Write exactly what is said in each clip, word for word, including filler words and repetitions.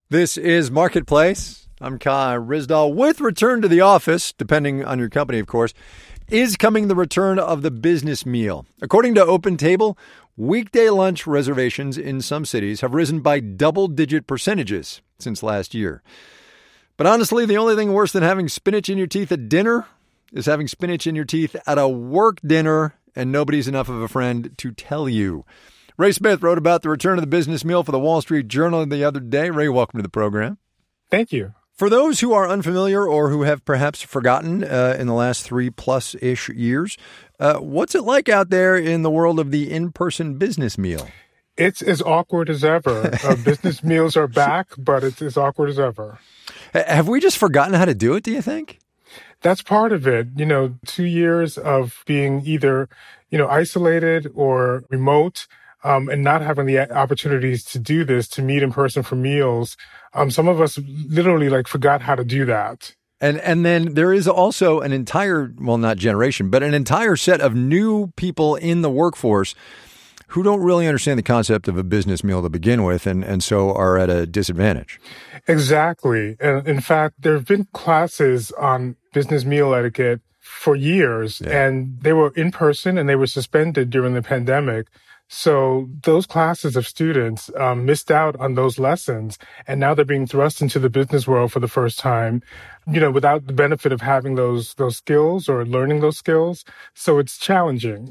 This is Marketplace. I'm Kai Ryssdal. With return to the office, depending on your company, of course, is coming the return of the business meal. According to OpenTable, weekday lunch reservations in some cities have risen by double-digit percentages since last year. But honestly, the only thing worse than having spinach in your teeth at dinner is having spinach in your teeth at a work dinner, and nobody's enough of a friend to tell you. Ray Smith wrote about the return of the business meal for the Wall Street Journal the other day. Ray, welcome to the program. Thank you. For those who are unfamiliar or who have perhaps forgotten uh, in the last three-plus-ish years, uh, what's it like out there in the world of the in-person business meal? It's as awkward as ever. Uh, business meals are back, but it's as awkward as ever. Have we just forgotten how to do it, do you think? That's part of it. You know, two years of being either, you know, isolated or remote, um, and not having the opportunities to do this, to meet in person for meals. Um, some of us literally like forgot how to do that. And and then there is also an entire, well, not generation, but an entire set of new people in the workforce who don't really understand the concept of a business meal to begin with, and, and so are at a disadvantage. Exactly. And in fact, there have been classes on business meal etiquette for years, yeah. and they were in person and they were suspended during the pandemic. So those classes of students um, missed out on those lessons, and now they're being thrust into the business world for the first time, you know, without the benefit of having those those skills or learning those skills. So it's challenging.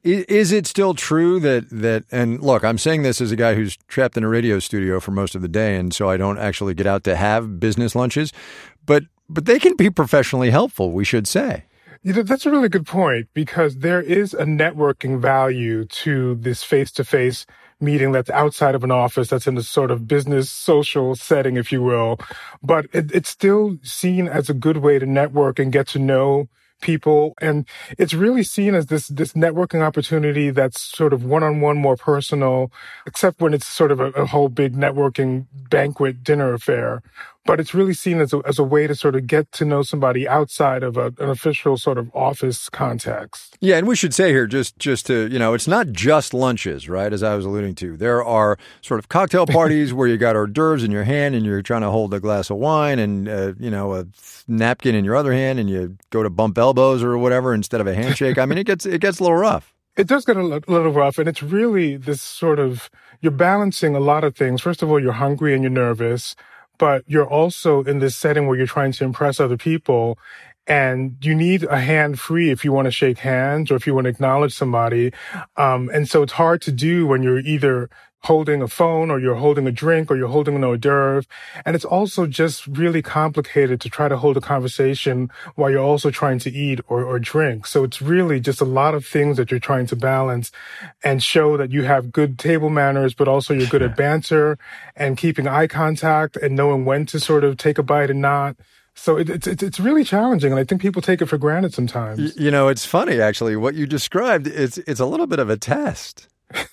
Is it still true that, that, and look, I'm saying this as a guy who's trapped in a radio studio for most of the day, and so I don't actually get out to have business lunches, but but they can be professionally helpful, we should say. You know, that's a really good point, because there is a networking value to this face-to-face meeting that's outside of an office, that's in a sort of business social setting, if you will. But it, it's still seen as a good way to network and get to know people. And it's really seen as this, this networking opportunity that's sort of one-on-one, more personal, except when it's sort of a, a whole big networking banquet dinner affair. But it's really seen as a, as a way to sort of get to know somebody outside of a, an official sort of office context. Yeah, and we should say here, just just to, you know, it's not just lunches, right, as I was alluding to. There are sort of cocktail parties where you got hors d'oeuvres in your hand and you're trying to hold a glass of wine and, uh, you know, a napkin in your other hand, and you go to bump elbows or whatever instead of a handshake. I mean, it gets it gets a little rough. It does get a little rough, and it's really this sort of, you're balancing a lot of things. First of all, you're hungry and you're nervous, but you're also in this setting where you're trying to impress other people, and you need a hand free if you want to shake hands or if you want to acknowledge somebody. Um, and so it's hard to do when you're either holding a phone or you're holding a drink or you're holding an hors d'oeuvre. And it's also just really complicated to try to hold a conversation while you're also trying to eat or, or drink. So it's really just a lot of things that you're trying to balance and show that you have good table manners, but also you're good at banter and keeping eye contact and knowing when to sort of take a bite and not. So it, it's it's really challenging, and I think people take it for granted sometimes. You know, it's funny, actually. What you described, it's it's a little bit of a test.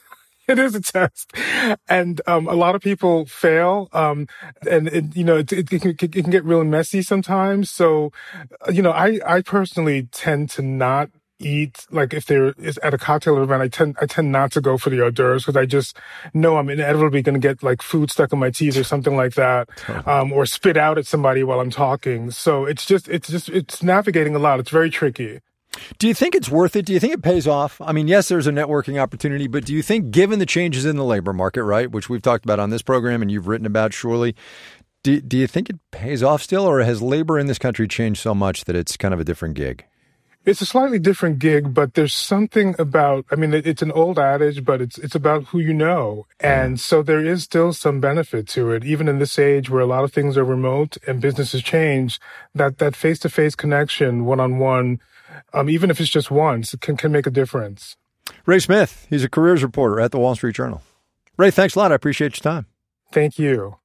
It is a test, and um, a lot of people fail, um, and it, you know it, it, it, can, it can get really messy sometimes. So, you know, I I personally tend to not eat, like if there is at a cocktail event, I tend I tend not to go for the hors d'oeuvres because I just know I'm inevitably going to get like food stuck in my teeth or something like that, um, or spit out at somebody while I'm talking. So it's just it's just it's navigating a lot. It's very tricky. Do you think it's worth it? Do you think it pays off? I mean, yes, there's a networking opportunity, but do you think, given the changes in the labor market, right, which we've talked about on this program and you've written about surely, do, do you think it pays off still, or has labor in this country changed so much that it's kind of a different gig? It's a slightly different gig, but there's something about, I mean, it's an old adage, but it's it's about who you know. And so there is still some benefit to it, even in this age where a lot of things are remote and businesses change, that that face-to-face connection, one-on-one, um, even if it's just once, can, can make a difference. Ray Smith, he's a careers reporter at the Wall Street Journal. Ray, thanks a lot. I appreciate your time. Thank you.